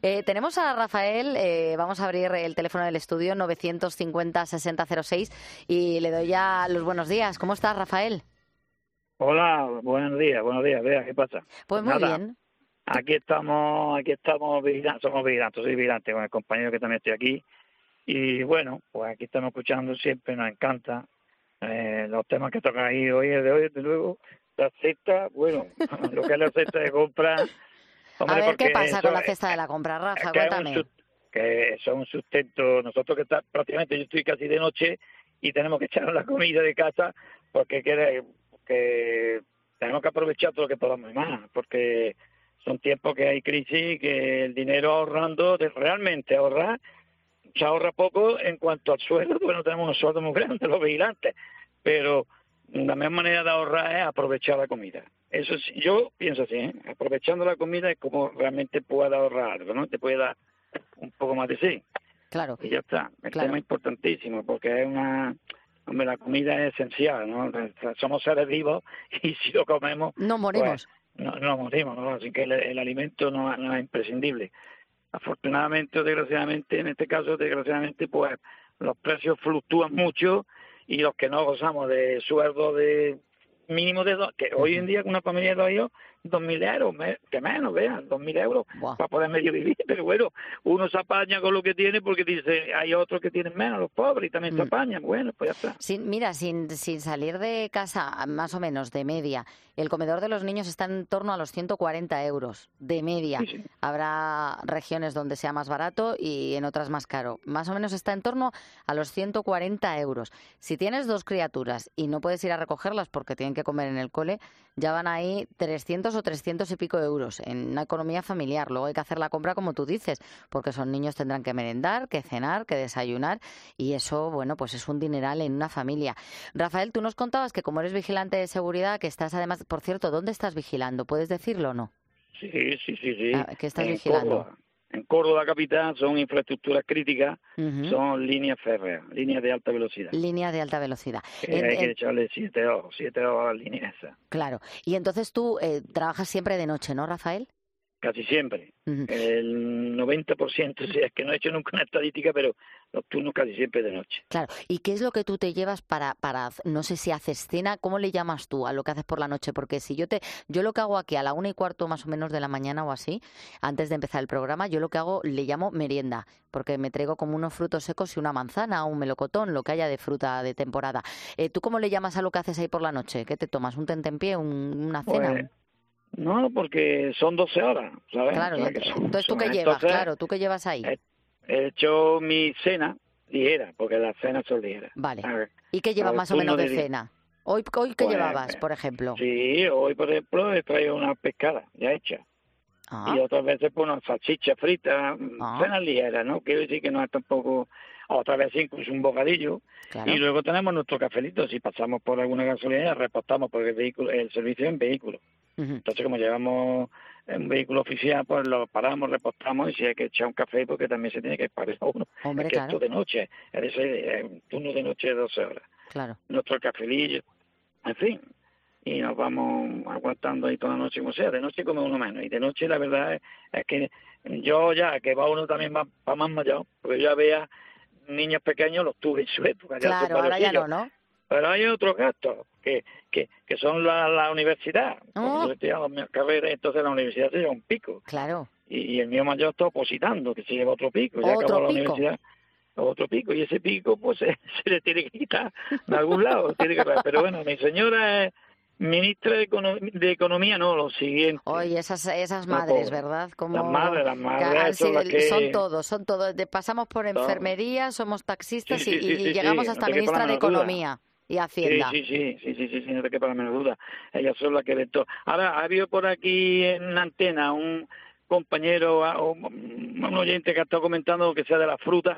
Tenemos a Rafael, vamos a abrir el teléfono del estudio 950-6006 y le doy ya los buenos días. ¿Cómo estás, Rafael? Hola, buenos días, Vea, ¿qué pasa? Pues muy Nada, bien. aquí estamos vigilantes, somos vigilantes, soy vigilante con el compañero que también estoy aquí. Y bueno, pues aquí estamos escuchando siempre, nos encanta los temas que tocan ahí hoy, desde luego, la cesta, bueno, lo que es la cesta de compra, A hombre, ver, ¿qué porque pasa eso con la cesta de la compra, es Rafa? que Cuéntame. que eso es un sustento, nosotros que está prácticamente, yo estoy casi de noche y tenemos que echar la comida de casa porque que tenemos que aprovechar todo lo que podamos y más, porque son tiempos que hay crisis, que el dinero ahorrando, realmente ahorrar, se ahorra poco en cuanto al sueldo, porque no tenemos unos sueldos muy grandes los vigilantes, pero la mejor manera de ahorrar es aprovechar la comida. Eso sí, yo pienso así, ¿eh? Aprovechando la comida es como realmente pueda ahorrar algo, ¿no? Te puede dar un poco más de sí. Claro, Y ya está. El claro. tema es importantísimo porque es hombre, la comida es esencial, ¿no? Somos seres vivos y si lo comemos, No pues morimos. no morimos, ¿no? Así que el alimento no es imprescindible. Afortunadamente o desgraciadamente, en este caso, desgraciadamente, pues los precios fluctúan mucho y los que no gozamos de sueldo de mínimo de dos, que hoy en día con una familia de 2 hijos, 2.000 euros, que menos, vean, 2.000 euros Buah. para poder medio vivir, pero bueno, uno se apaña con lo que tiene porque dice, hay otros que tienen menos, los pobres, y también se Mm. apañan, bueno, pues ya está. Mira, sin salir de casa, más o menos de media, el comedor de los niños está en torno a los 140 euros de media. Sí, sí. Habrá regiones donde sea más barato y en otras más caro. Más o menos está en torno a los 140 euros. Si tienes 2 criaturas y no puedes ir a recogerlas porque tienen que comer en el cole, ya van ahí 300 o 300 y pico euros en una economía familiar. Luego hay que hacer la compra como tú dices, porque son niños, tendrán que merendar, que cenar, que desayunar y eso, bueno, pues es un dineral en una familia. Rafael, tú nos contabas que como eres vigilante de seguridad, que estás además, por cierto, ¿dónde estás vigilando? ¿Puedes decirlo o no? Sí. ¿Qué estás En vigilando? Córdoba. En Córdoba capital son infraestructuras críticas, Ujú. son líneas férreas, líneas de alta velocidad. Línea de alta velocidad. Que hay que echarle 7 ojos a la línea esa. Claro. Y entonces tú trabajas siempre de noche, ¿no, Rafael? Casi siempre. Ujú. El 90%, si es que no he hecho nunca una estadística, pero los turnos casi siempre de noche. Claro. ¿Y qué es lo que tú te llevas no sé si haces cena, ¿cómo le llamas tú a lo que haces por la noche? Porque si yo lo que hago aquí a la 1:15 más o menos de la mañana o así, antes de empezar el programa, yo lo que hago le llamo merienda, porque me traigo como unos frutos secos y una manzana o un melocotón, lo que haya de fruta de temporada. ¿Tú cómo le llamas a lo que haces ahí por la noche? ¿Qué te tomas? ¿Un tentempié? ¿Una cena? Pues no, porque son 12 horas, ¿sabes? Claro, O sea, que entonces ¿tú qué llevas? entonces Claro, ¿tú qué llevas ahí? he hecho mi cena ligera, porque las cenas son ligeras. Vale. A ver, ¿Y qué llevas al más o menos turno de de día. cena? ¿Hoy qué Pues llevabas, por ejemplo? sí, hoy por ejemplo he traído una pescada ya hecha. Y Ah, otras veces pues una salchicha frita, ah, cenas ligeras, ¿no? Quiero decir que no es tampoco, otras veces incluso un bocadillo. Y claro. luego tenemos nuestro cafelito, si pasamos por alguna gasolinera, repostamos porque el servicio es en vehículo. Ujú. Entonces como llevamos un vehículo oficial, pues lo paramos, repostamos y si hay que echar un café porque también se tiene que parar uno. Es Hombre, que esto claro, de noche, es un turno de noche de 12 horas. claro. Nuestro cafelillo, en fin, y nos vamos aguantando ahí toda la noche como sea. De noche come uno menos y de noche la verdad es que yo ya, que va uno también más, va más mayor, porque yo ya vea niños pequeños, los tuve en su época, ya son Claro, ahora ya no, mayorcillos, ¿no? pero hay otros gastos que son la universidad, porque Oh, yo estoy a mi carrera, entonces la universidad se lleva un pico, claro. y el mío mayor está opositando, que se lleva otro pico, ya acabó Otro la pico. universidad, otro pico, y ese pico pues se le tiene que quitar de algún lado, tiene que, pero bueno, mi señora es ministra de Economía, no, lo siguiente, Oye, esas la madres, pobre. ¿verdad? Las Que madres son las son que... todos, son todos. Pasamos por son- enfermería, somos Sí, taxistas sí, sí, y sí, llegamos sí, no hasta te quepa la ministra de menor duda. Economía y Sí, Hacienda. sí, no te quepa la menor duda. Ellas son las que ven todo. Ahora, ha habido por aquí en la antena un compañero, un oyente que ha estado comentando que sea de la fruta.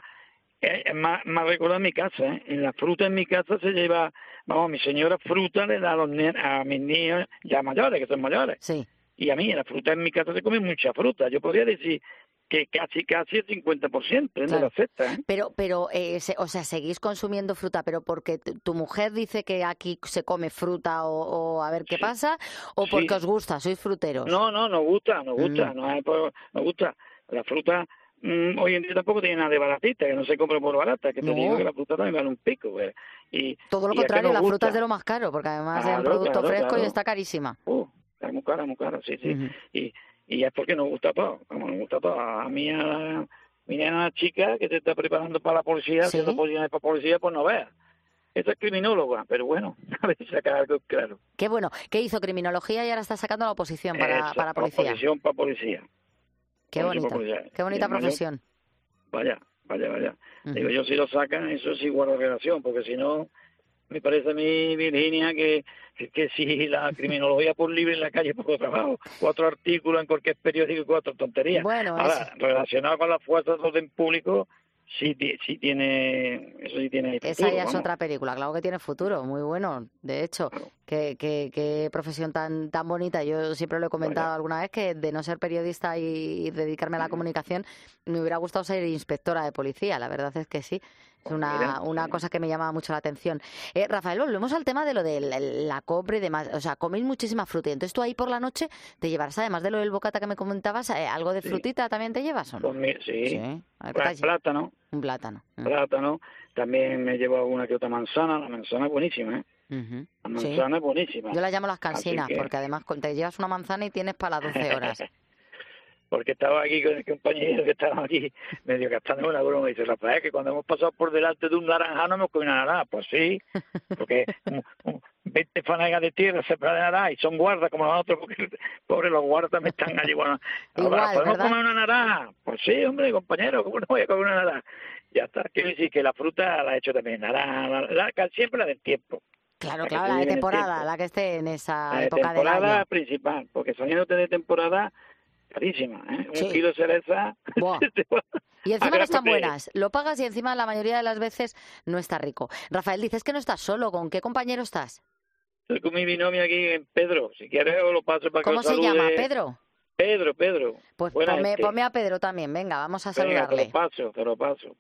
Me ha recordado en mi casa, ¿eh? En la fruta en mi casa se lleva, vamos, mi señora fruta le da a mis niños ya mayores, que son mayores. Sí. Y a mí, en la fruta en mi casa se come mucha fruta. Yo podría decir que casi el 50% de la Claro, cesta, ¿eh? pero o sea, seguís consumiendo fruta, pero porque tu mujer dice que aquí se come fruta o a ver qué Sí, pasa, o porque sí. os gusta, sois fruteros. No, nos gusta, Mm, nos gusta. la fruta hoy en día tampoco tiene nada de baratita, que no se compra por barata, que te No. digo que la fruta también vale un pico. Pues. Todo lo Y es que contrario, nos la fruta gusta. es de lo más caro, porque además es un Claro, producto claro, fresco y claro. está carísima. Está muy cara, sí, sí. Ujú. Y es porque nos gusta todo, como nos gusta todo. A mí, mi nena chica que se está preparando para la policía, ¿Sí? haciendo posiciones para policía, pues no veas. Esa es criminóloga, pero bueno, a ver si saca algo claro. Qué bueno. ¿Qué hizo? Criminología y ahora está sacando la oposición Esa, para policía. oposición para policía. Qué Oposición para bonita. policía. Qué bonita Y además profesión. vaya. Ujú. Digo, yo si lo sacan, eso es igual a relación, porque si no, me parece a mí, Virginia, que si la criminología por libre en la calle, poco trabajo, 4 artículos en cualquier periódico y 4 tonterías. Bueno, Ahora, relacionado con las fuerzas de orden público, sí tiene, eso sí tiene ahí esa futuro, ya es vamos. otra película, claro que tiene futuro, muy bueno. De hecho, Claro. qué profesión tan bonita. Yo siempre lo he comentado Vaya. alguna vez que de no ser periodista y dedicarme a la comunicación, me hubiera gustado ser inspectora de policía. La verdad es que sí. Es Pues mira, una sí. cosa que me llama mucho la atención. Rafael, volvemos al tema de lo de la compra y demás. O sea, coméis muchísima fruta. Y entonces tú ahí por la noche te llevarás, además de lo del bocata que me comentabas, algo de Sí. frutita también te llevas, ¿o no? Pues mira, sí. Sí. A ver, ¿qué Pues tal? plátano, Un plátano. también me llevo alguna que otra manzana, la manzana es buenísima, ¿eh? Ujú. La Sí. manzana es buenísima. Yo las llamo las Así cansinas, que... porque además te llevas una manzana y tienes para las 12 horas. Porque estaba aquí con el compañero que estaba aquí medio gastando una broma y dice, Rafael, que cuando hemos pasado por delante de un naranjano hemos comido una naranja. Pues sí, porque 20 fanegas de tierra separadas de naranja y son guardas como nosotros, porque pobres los guardas también están allí. Bueno, ahora, Igual, ¿podemos ¿verdad? comer una naranja? Pues sí, hombre, compañero, ¿cómo no voy a comer una naranja? Ya está, quiero decir que la fruta la he hecho también, naranja, siempre la del tiempo. Claro, La que claro, se la de vive en el temporada, tiempo. la que esté en esa La de época del temporada año. principal, porque saliéndote de temporada, carísima, ¿eh? Un Sí. kilo de cereza Buah. se te va Y a encima no están grapote. buenas. Lo pagas y encima la mayoría de las veces no está rico. Rafael, dices que no estás solo. ¿Con qué compañero estás? Estoy con mi binomio aquí en Pedro. Si quieres, os lo paso para que ¿Cómo os se llama? salude. ¿Pedro? Pedro. Pues Buena gente. ponme a Pedro también. Venga, vamos a Venga, te lo saludarle. paso.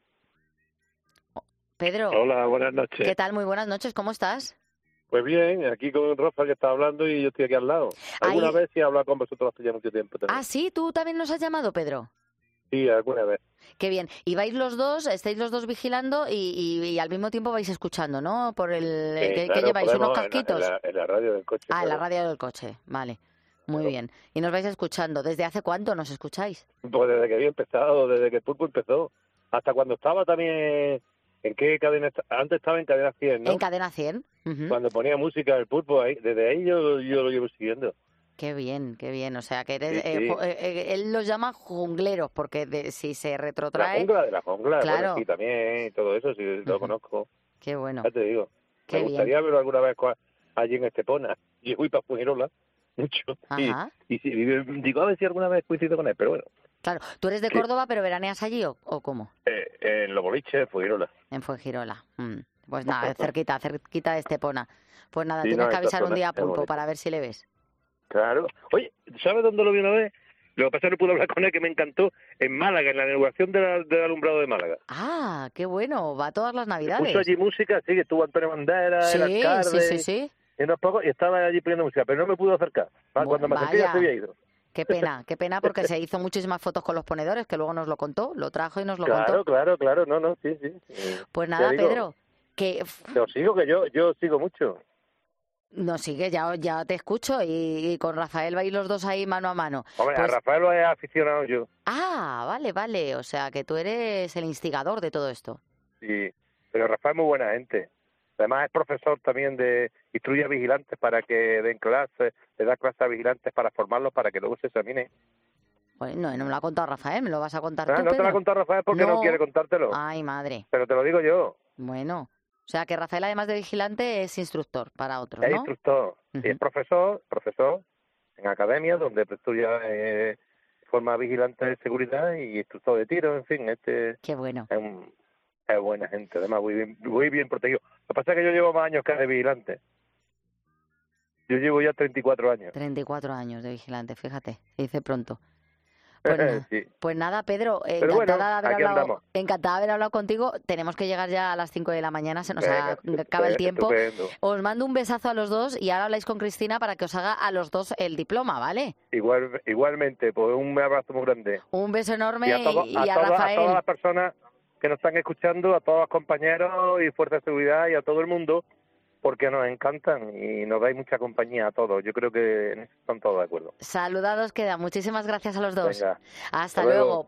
Pedro, Hola, buenas ¿qué noches. tal? Muy buenas noches. ¿Cómo estás? Pues bien, aquí con Rafa que está hablando y yo estoy aquí al lado. ¿Alguna Ahí... vez sí he hablado con vosotros hace ya mucho tiempo también? Ah, sí, tú también nos has llamado, Pedro. Sí, alguna vez. Qué bien. Y vais los dos, estáis los dos vigilando y al mismo tiempo vais escuchando, ¿no? Por el ¿qué Claro, lleváis? ¿Unos podemos casquitos? en la radio del coche. Ah, en la Claro. radio del coche. Vale. Muy Claro. bien. Y nos vais escuchando. ¿Desde hace cuánto nos escucháis? Pues desde que había empezado, desde que el pulpo empezó, hasta cuando estaba también, ¿en qué cadena? Antes estaba en cadena 100, ¿no? En Cadena 100. Ujú. Cuando ponía música del pulpo, ahí, desde ahí yo lo llevo siguiendo. Qué bien, qué bien. O sea, que eres, Sí, sí. él los llama jungleros porque si se La retrotrae, jungla de la jungla, claro. bueno, sí, también, y todo eso, sí, lo Ujú. conozco. Qué bueno. Ya te digo. Qué Me bien. gustaría verlo alguna vez allí en Estepona. Yo fui para Fuengirola mucho. Ajá. Y digo, a ver si alguna vez coincido con él, pero bueno. Claro. ¿Tú eres de Sí. Córdoba pero veraneas allí o cómo? En los boliches, Fuengirola. En Fuengirola. Pues nada, cerquita de Estepona. Pues nada, Sí, tienes no, que esta avisar un zona día a es Pulpo bonita. para ver si le ves. Claro. Oye, ¿sabes dónde lo vi una vez? Lo que pasa es que no pude hablar con él, que me encantó, en Málaga, en la inauguración del alumbrado de Málaga. Ah, qué bueno, va todas las Puso navidades. allí música, sí, que estuvo Antonio Banderas, el Sí, alcalde, sí. y unos pocos, y estaba allí poniendo música, pero no me pudo acercar. Cuando me acerqué ya se Vaya, había ido. qué pena porque se hizo muchísimas fotos con los ponedores, que luego nos lo contó, lo trajo y nos lo contó. Claro, no, sí. Pues Ya nada, digo, Pedro, que Yo sigo, que yo sigo mucho. no sigue, ya te escucho y con Rafael vais los dos ahí mano a mano. Hombre, Pues, a Rafael lo he aficionado yo. vale, o sea que tú eres el instigador de todo esto. Sí, pero Rafael es muy buena gente. Además es profesor también instruye a vigilantes para que den clases, le da clases a vigilantes para formarlos para que luego se examinen. Bueno, no me lo ha contado Rafael, ¿me lo vas a contar tú, No te lo Pedro? ha contado Rafael porque no quiere contártelo, Ay, madre. pero te lo digo yo. Bueno, o sea que Rafael, además de vigilante, es instructor para otros, Es ¿no? instructor y es profesor en academia donde estudia forma vigilante de seguridad y instructor de tiro, en fin, Qué bueno. es buena gente, además muy bien protegido. Lo que pasa es que yo llevo más años que de vigilante. Yo llevo ya 34 años. 34 años de vigilante, fíjate, se dice pronto. Sí. Pues nada, Pedro, Pero bueno, aquí andamos. encantada de haber hablado contigo. Tenemos que llegar ya a las 5 de la mañana, se nos Venga, acaba el tiempo. estupendo. Os mando un besazo a los dos y ahora habláis con Cristina para que os haga a los dos el diploma, ¿vale? Igualmente, pues un abrazo muy grande. Un beso enorme Y a Rafael. todas las personas que nos están escuchando, a todos los compañeros y Fuerza de Seguridad y a todo el mundo, porque nos encantan y nos dais mucha compañía a todos. Yo creo que en eso están todos de acuerdo. Saludados queda. Muchísimas gracias a los dos. Venga, Hasta luego.